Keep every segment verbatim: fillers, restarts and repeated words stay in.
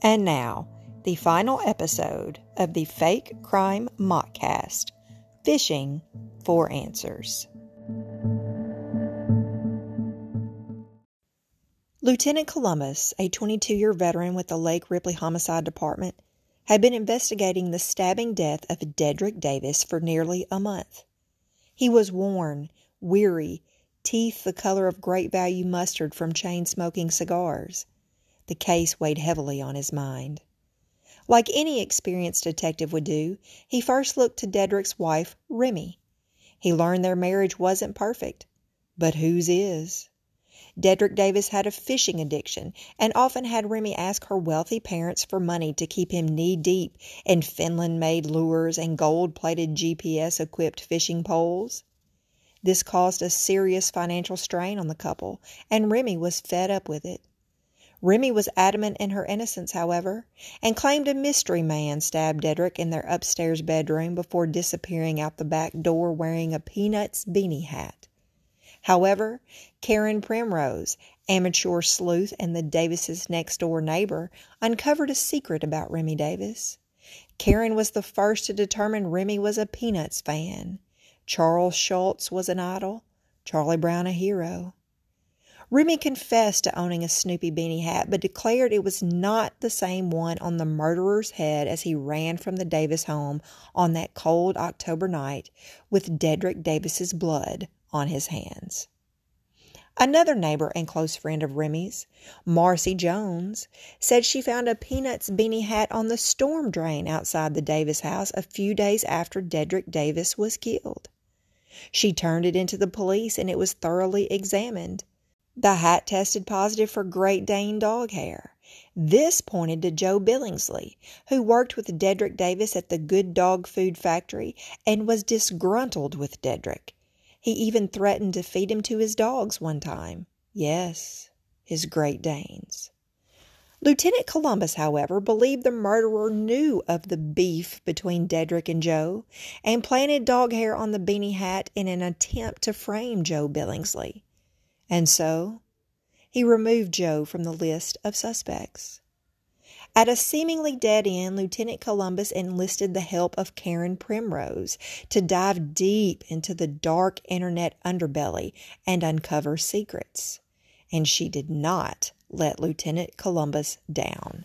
And now, the final episode of the Fake Crime Mockcast, Fishing for Answers. Lieutenant Columbus, a twenty-two-year veteran with the Lake Ripley Homicide Department, had been investigating the stabbing death of Dedrick Davis for nearly a month. He was worn, weary, teeth the color of great value mustard from chain-smoking cigars. The case weighed heavily on his mind. Like any experienced detective would do, he first looked to Dedrick's wife, Remy. He learned their marriage wasn't perfect, but whose is? Dedrick Davis had a fishing addiction and often had Remy ask her wealthy parents for money to keep him knee-deep in Finland-made lures and gold-plated G P S-equipped fishing poles. This caused a serious financial strain on the couple, and Remy was fed up with it. Remy was adamant in her innocence, however, and claimed a mystery man stabbed Dedrick in their upstairs bedroom before disappearing out the back door wearing a Peanuts beanie hat. However, Karen Primrose, amateur sleuth and the Davises' next-door neighbor, uncovered a secret about Remy Davis. Karen was the first to determine Remy was a Peanuts fan. Charles Schultz was an idol, Charlie Brown a hero. Remy confessed to owning a Snoopy beanie hat, but declared it was not the same one on the murderer's head as he ran from the Davis home on that cold October night with Dedrick Davis's blood on his hands. Another neighbor and close friend of Remy's, Marcy Jones, said she found a Peanuts beanie hat on the storm drain outside the Davis house a few days after Dedrick Davis was killed. She turned it into the police and it was thoroughly examined. The hat tested positive for Great Dane dog hair. This pointed to Joe Billingsley, who worked with Dedrick Davis at the Good Dog Food Factory and was disgruntled with Dedrick. He even threatened to feed him to his dogs one time. Yes, his Great Danes. Lieutenant Columbus, however, believed the murderer knew of the beef between Dedrick and Joe and planted dog hair on the beanie hat in an attempt to frame Joe Billingsley. And so, he removed Joe from the list of suspects. At a seemingly dead end, Lieutenant Columbus enlisted the help of Karen Primrose to dive deep into the dark internet underbelly and uncover secrets. And she did not let Lieutenant Columbus down.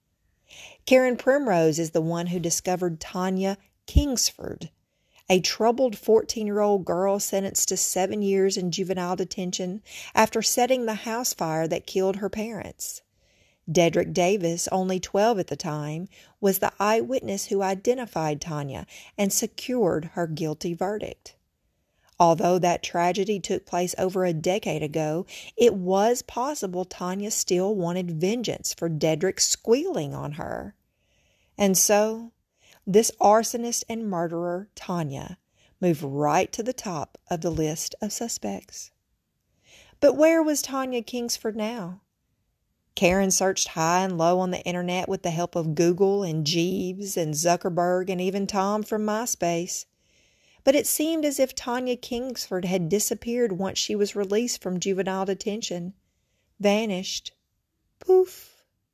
Karen Primrose is the one who discovered Tanya Kingsford, a troubled fourteen-year-old girl sentenced to seven years in juvenile detention after setting the house fire that killed her parents. Dedrick Davis, only twelve at the time, was the eyewitness who identified Tanya and secured her guilty verdict. Although that tragedy took place over a decade ago, it was possible Tanya still wanted vengeance for Dedrick squealing on her. And so, this arsonist and murderer, Tanya, moved right to the top of the list of suspects. But where was Tanya Kingsford now? Karen searched high and low on the internet with the help of Google and Jeeves and Zuckerberg and even Tom from MySpace. But it seemed as if Tanya Kingsford had disappeared once she was released from juvenile detention. Vanished. Poof.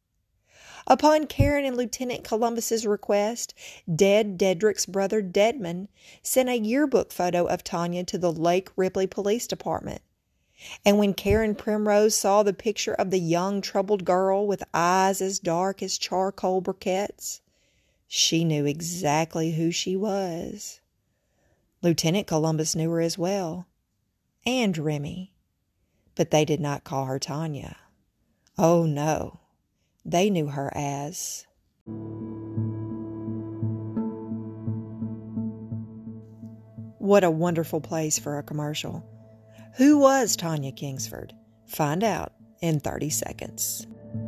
Upon Karen and Lieutenant Columbus's request, dead Dedrick's brother Dedman sent a yearbook photo of Tanya to the Lake Ripley Police Department. And when Karen Primrose saw the picture of the young troubled girl with eyes as dark as charcoal briquettes, she knew exactly who she was. Lieutenant Columbus knew her as well, and Remy, but they did not call her Tanya. Oh no. They knew her as... What a wonderful place for a commercial. Who was Tanya Kingsford? Find out in thirty seconds.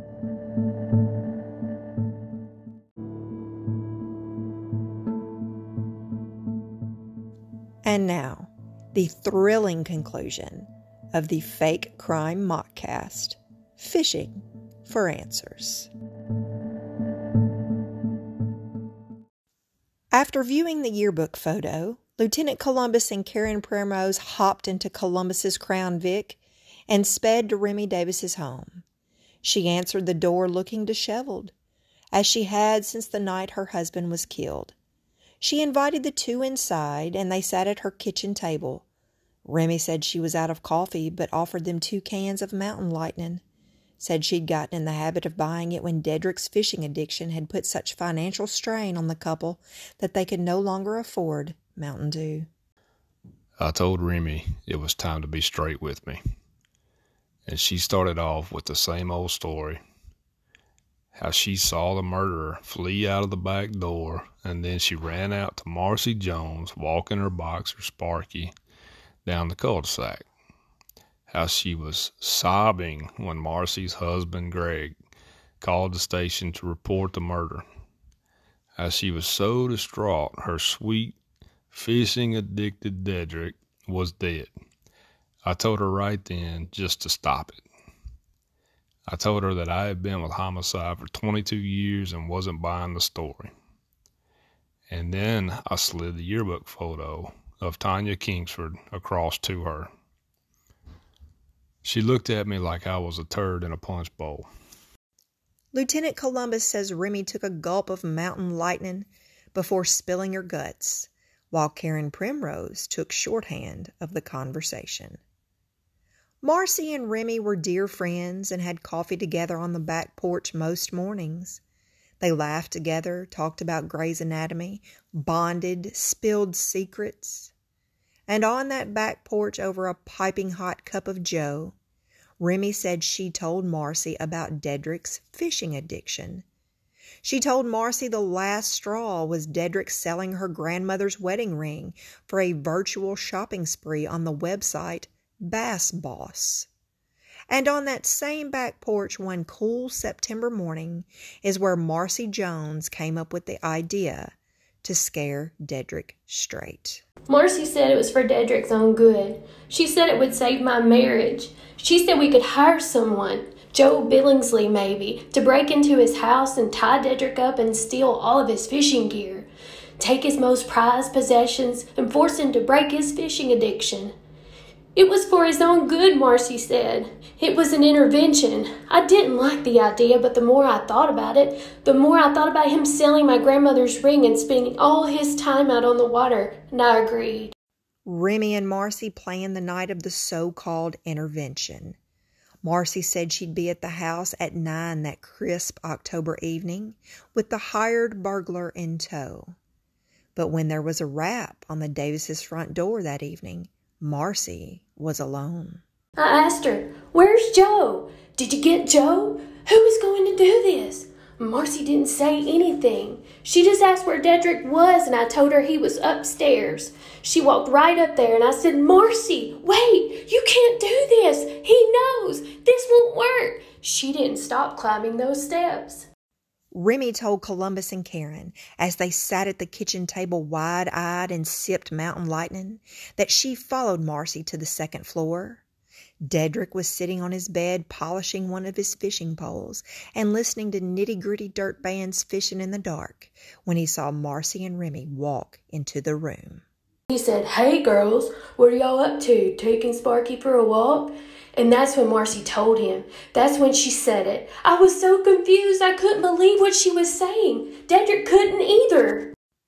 And now, the thrilling conclusion of the Fake Crime Mockcast, Fishing for Answers. After viewing the yearbook photo, Lieutenant Columbus and Karen Primrose hopped into Columbus's Crown Vic and sped to Remy Davis's home. She answered the door looking disheveled. as she had since the night her husband was killed. She invited the two inside, and they sat at her kitchen table. Remy said she was out of coffee, but offered them two cans of Mountain Lightning. Said she'd gotten in the habit of buying it when Dedrick's fishing addiction had put such financial strain on the couple that they could no longer afford Mountain Dew. I told Remy it was time to be straight with me, and she started off with the same old story. How she saw the murderer flee out of the back door, and then she ran out to Marcy Jones walking her boxer Sparky down the cul-de-sac. How she was sobbing when Marcy's husband Greg called the station to report the murder. How she was so distraught her sweet, fishing-addicted Dedrick was dead. I told her right then just to stop it. I told her that I had been with Homicide for twenty-two years and wasn't buying the story. And then I slid the yearbook photo of Tanya Kingsford across to her. She looked at me like I was a turd in a punch bowl. Lieutenant Columbus says Remy took a gulp of Mountain Lightning before spilling her guts, while Karen Primrose took shorthand of the conversation. Marcy and Remy were dear friends and had coffee together on the back porch most mornings. They laughed together, talked about Grey's Anatomy, bonded, spilled secrets. And on that back porch over a piping hot cup of joe, Remy said she told Marcy about Dedrick's fishing addiction. She told Marcy the last straw was Dedrick selling her grandmother's wedding ring for a virtual shopping spree on the website Bass Boss. And on that same back porch one cool September morning is where Marcy Jones came up with the idea to scare Dedrick straight. Marcy said it was for Dedrick's own good. She said it would save my marriage. She said we could hire someone, Joe Billingsley maybe, to break into his house and tie Dedrick up and steal all of his fishing gear, take his most prized possessions, and force him to break his fishing addiction. It was for his own good, Marcy said. It was an intervention. I didn't like the idea, but the more I thought about it, the more I thought about him selling my grandmother's ring and spending all his time out on the water, and I agreed. Remy and Marcy planned the night of the so-called intervention. Marcy said she'd be at the house at nine that crisp October evening with the hired burglar in tow. But when there was a rap on the Davises' front door that evening, Marcy was alone. I asked her, "Where's Joe? Did you get Joe? Who was going to do this?" Marcy didn't say anything. She just asked where Dedrick was, and I told her he was upstairs. She walked right up there, and I said, "Marcy, wait, you can't do this. He knows. This won't work." She didn't stop climbing those steps. Remy told Columbus and Karen, as they sat at the kitchen table wide-eyed and sipped Mountain Lightning, that she followed Marcy to the second floor. Dedrick was sitting on his bed polishing one of his fishing poles and listening to nitty-gritty dirt bands fishing in the dark when he saw Marcy and Remy walk into the room. He said, "Hey girls, what are y'all up to? Taking Sparky for a walk?" And that's when Marcy told him. That's when she said it. I was so confused I couldn't believe what she was saying. Dedrick couldn't either.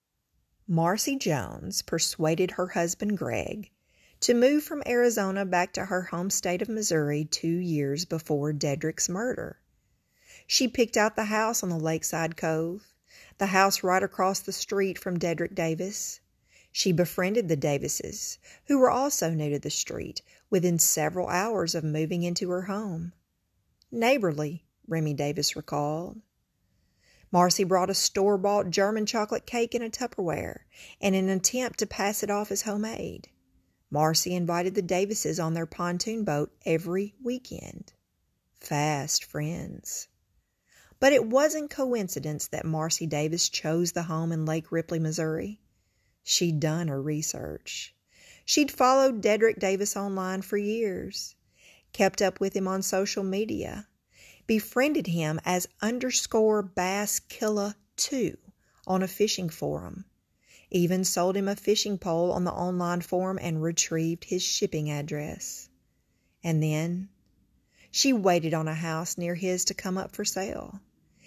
Marcy Jones persuaded her husband Greg to move from Arizona back to her home state of Missouri two years before Dedrick's murder. She picked out the house on the Lakeside Cove, the house right across the street from Dedrick Davis. She befriended the Davises, who were also new to the street, within several hours of moving into her home. Neighborly, Remy Davis recalled. Marcy brought a store-bought German chocolate cake in a Tupperware in an attempt to pass it off as homemade. Marcy invited the Davises on their pontoon boat every weekend. Fast friends. But it wasn't coincidence that Marcy Davis chose the home in Lake Ripley, Missouri. She'd done her research. She'd followed Dedrick Davis online for years, kept up with him on social media, befriended him as underscore Bass Killa two on a fishing forum, even sold him a fishing pole on the online forum and retrieved his shipping address. And then she waited on a house near his to come up for sale.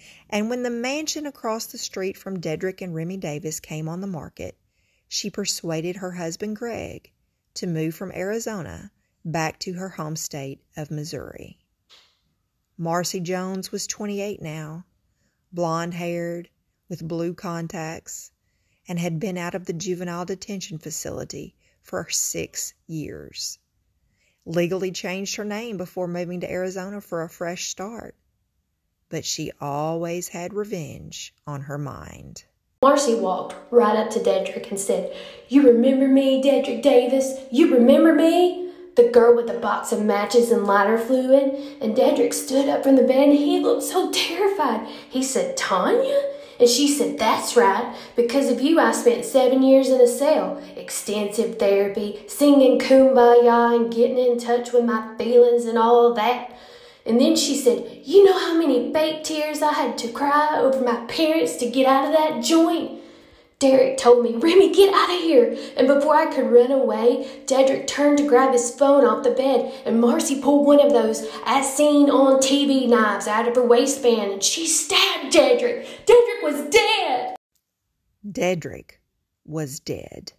And when the mansion across the street from Dedrick and Remy Davis came on the market, she persuaded her husband Greg to move from Arizona back to her home state of Missouri. Marcy Jones was twenty-eight now, blonde-haired, with blue contacts, and had been out of the juvenile detention facility for six years. Legally changed her name before moving to Arizona for a fresh start. But she always had revenge on her mind. Marcy walked right up to Dedrick and said, "You remember me, Dedrick Davis? You remember me?" The girl with the box of matches and lighter flew in, and Dedrick stood up from the bed and he looked so terrified. He said, "Tanya?" And she said, "That's right. Because of you, I spent seven years in a cell. Extensive therapy, singing Kumbaya and getting in touch with my feelings and all that." And then she said, "You know how many fake tears I had to cry over my parents to get out of that joint?" Derek told me, "Remy, get out of here." And before I could run away, Dedrick turned to grab his phone off the bed, and Marcy pulled one of those as seen on T V knives out of her waistband, and she stabbed Dedrick. Dedrick was dead. Dedrick was dead.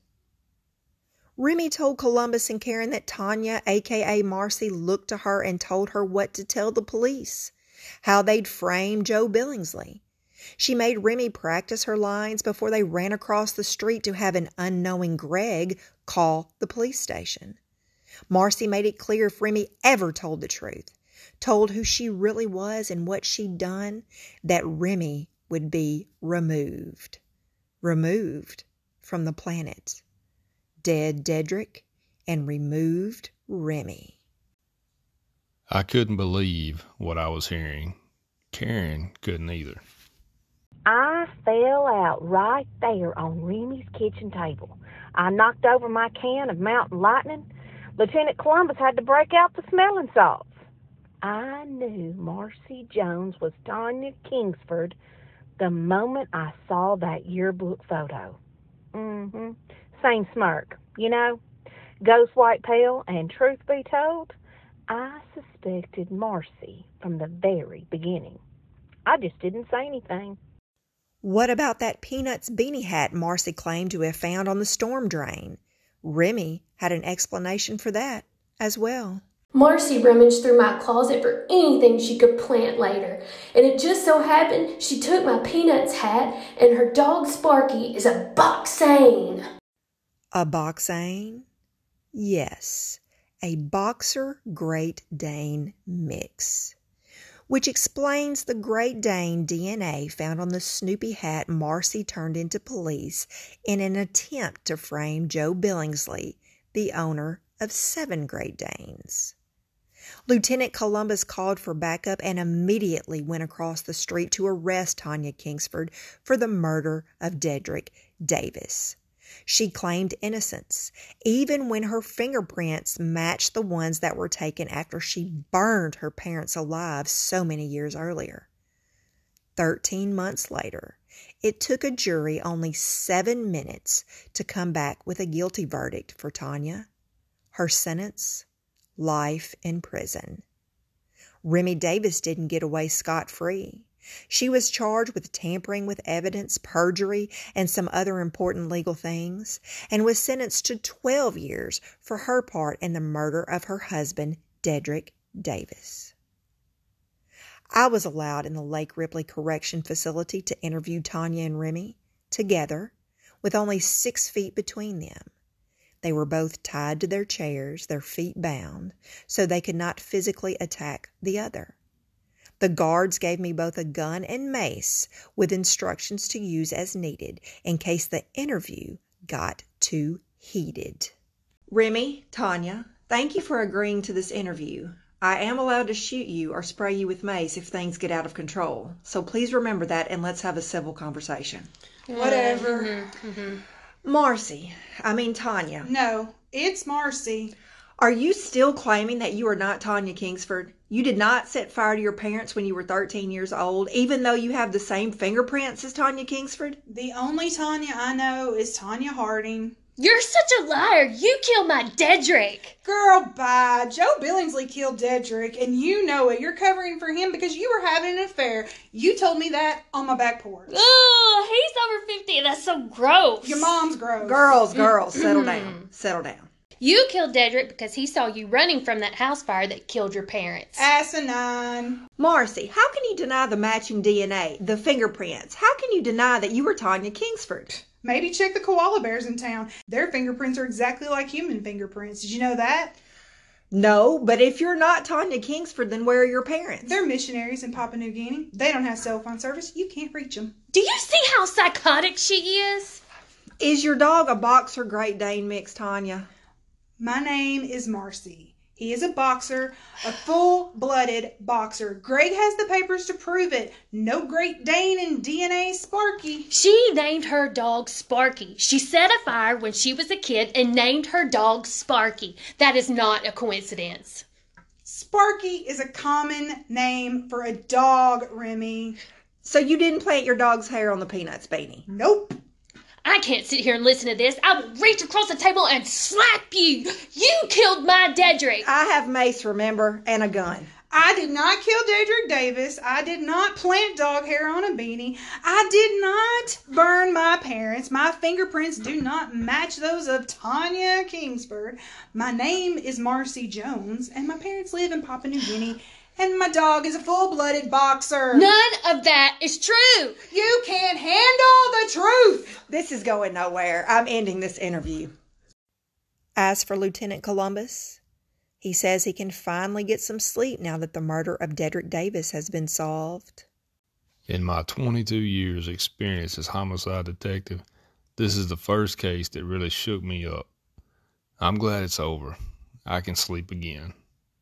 Remy told Columbus and Karen that Tanya, a k a. Marcy, looked to her and told her what to tell the police, how they'd frame Joe Billingsley. She made Remy practice her lines before they ran across the street to have an unknowing Greg call the police station. Marcy made it clear if Remy ever told the truth, told who she really was and what she'd done, that Remy would be removed. Removed from the planet. Dead Dedrick and removed Remy. I couldn't believe what I was hearing. Karen couldn't either. I fell out right there on Remy's kitchen table. I knocked over my can of Mountain Lightning. Lieutenant Columbus had to break out the smelling salts. I knew Marcy Jones was Tanya Kingsford the moment I saw that yearbook photo. Mm-hmm. Same smirk, you know, ghost white pale, and truth be told, I suspected Marcy from the very beginning. I just didn't say anything. What about that Peanuts beanie hat Marcy claimed to have found on the storm drain? Remy had an explanation for that as well. Marcy rummaged through my closet for anything she could plant later, and it just so happened she took my Peanuts hat, and her dog Sparky is a Boxane. A Boxane? Yes, a Boxer Great Dane mix. Which explains the Great Dane D N A found on the Snoopy hat Marcy turned into police in an attempt to frame Joe Billingsley, the owner of seven Great Danes. Lieutenant Columbus called for backup and immediately went across the street to arrest Tanya Kingsford for the murder of Dedrick Davis. She claimed innocence, even when her fingerprints matched the ones that were taken after she burned her parents alive so many years earlier. Thirteen months later, it took a jury only seven minutes to come back with a guilty verdict for Tanya. Her sentence? Life in prison. Remy Davis didn't get away scot-free. She was charged with tampering with evidence, perjury, and some other important legal things, and was sentenced to twelve years for her part in the murder of her husband, Dedrick Davis. I was allowed in the Lake Ripley Correction Facility to interview Tanya and Remy, together, with only six feet between them. They were both tied to their chairs, their feet bound, so they could not physically attack the other. The guards gave me both a gun and mace with instructions to use as needed in case the interview got too heated. Remy, Tanya, thank you for agreeing to this interview. I am allowed to shoot you or spray you with mace if things get out of control. So please remember that and let's have a civil conversation. Whatever. Mm-hmm, mm-hmm. Marcy, I mean Tanya. No, it's Marcy. Are you still claiming that you are not Tanya Kingsford? You did not set fire to your parents when you were thirteen years old, even though you have the same fingerprints as Tanya Kingsford? The only Tanya I know is Tanya Harding. You're such a liar. You killed my Dedrick. Girl, bye. Joe Billingsley killed Dedrick, and you know it. You're covering for him because you were having an affair. You told me that on my back porch. Ugh, he's over fifty. That's so gross. Your mom's gross. Girls, girls, settle down. Settle down. You killed Dedrick because he saw you running from that house fire that killed your parents. Asinine. Marcy, how can you deny the matching D N A, the fingerprints? How can you deny that you were Tanya Kingsford? Maybe check the koala bears in town. Their fingerprints are exactly like human fingerprints. Did you know that? No, but if you're not Tanya Kingsford, then where are your parents? They're missionaries in Papua New Guinea. They don't have cell phone service. You can't reach them. Do you see how psychotic she is? Is your dog a boxer Great Dane mix, Tanya? My name is Marcy. He is a boxer, a full-blooded boxer. Greg has the papers to prove it. No Great Dane in D N A Sparky. She named her dog Sparky. She set a fire when she was a kid and named her dog Sparky. That is not a coincidence. Sparky is a common name for a dog, Remy. So you didn't plant your dog's hair on the Peanuts beanie? Nope. I can't sit here and listen to this. I will reach across the table and slap you. You killed my Dedrick. I have mace, remember, and a gun. I did not kill Dedrick Davis. I did not plant dog hair on a beanie. I did not burn my parents. My fingerprints do not match those of Tanya Kingsford. My name is Marcy Jones, and my parents live in Papua New Guinea. And my dog is a full-blooded boxer. None of that is true. You can't handle the truth. This is going nowhere. I'm ending this interview. As for Lieutenant Columbus, he says he can finally get some sleep now that the murder of Dedrick Davis has been solved. In my twenty-two years experience as homicide detective, this is the first case that really shook me up. I'm glad it's over. I can sleep again.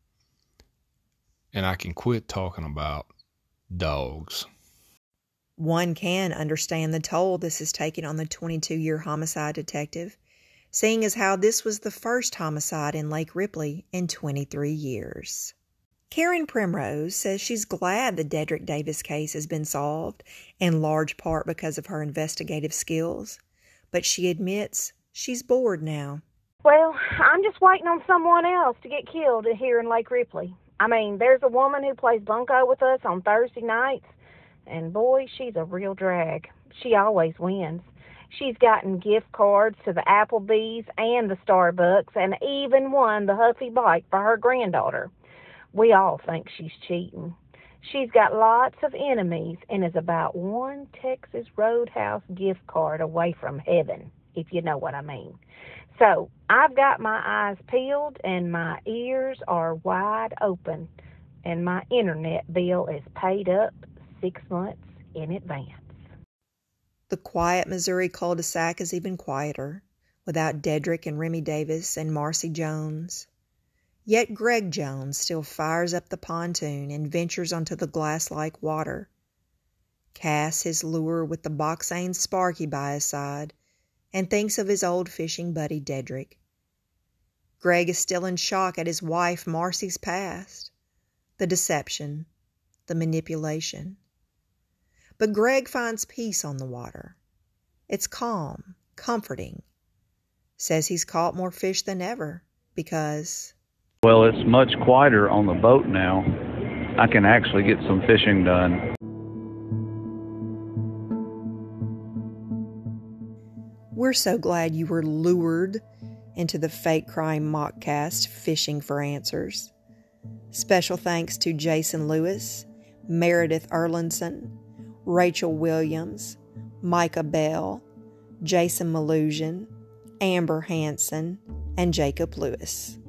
And I can quit talking about dogs. One can understand the toll this is taking on the twenty-two-year homicide detective, seeing as how this was the first homicide in Lake Ripley in twenty-three years. Karen Primrose says she's glad the Dedrick Davis case has been solved, in large part because of her investigative skills, but she admits she's bored now. Well, I'm just waiting on someone else to get killed here in Lake Ripley. I mean, there's a woman who plays bunco with us on Thursday nights, and boy, she's a real drag. She always wins. She's gotten gift cards to the Applebee's and the Starbucks, and even won the Huffy bike for her granddaughter. We all think she's cheating. She's got lots of enemies and is about one Texas Roadhouse gift card away from heaven, if you know what I mean. So I've got my eyes peeled and my ears are wide open, and my internet bill is paid up six months in advance. The quiet Missouri cul-de-sac is even quieter, without Dedrick and Remy Davis and Marcy Jones. Yet Greg Jones still fires up the pontoon and ventures onto the glass-like water, casts his lure with the boxane Sparky by his side, and thinks of his old fishing buddy Dedrick. Greg is still in shock at his wife Marcy's past, the deception, the manipulation. But Greg finds peace on the water. It's calm, comforting. Says he's caught more fish than ever because... Well, it's much quieter on the boat now. I can actually get some fishing done. We're so glad you were lured into the Fake Crime Mockcast Fishing for Answers. Special thanks to Jason Lewis, Meredith Erlandson, Rachel Williams, Micah Bell, Jason Malusian, Amber Hanson, and Jacob Lewis.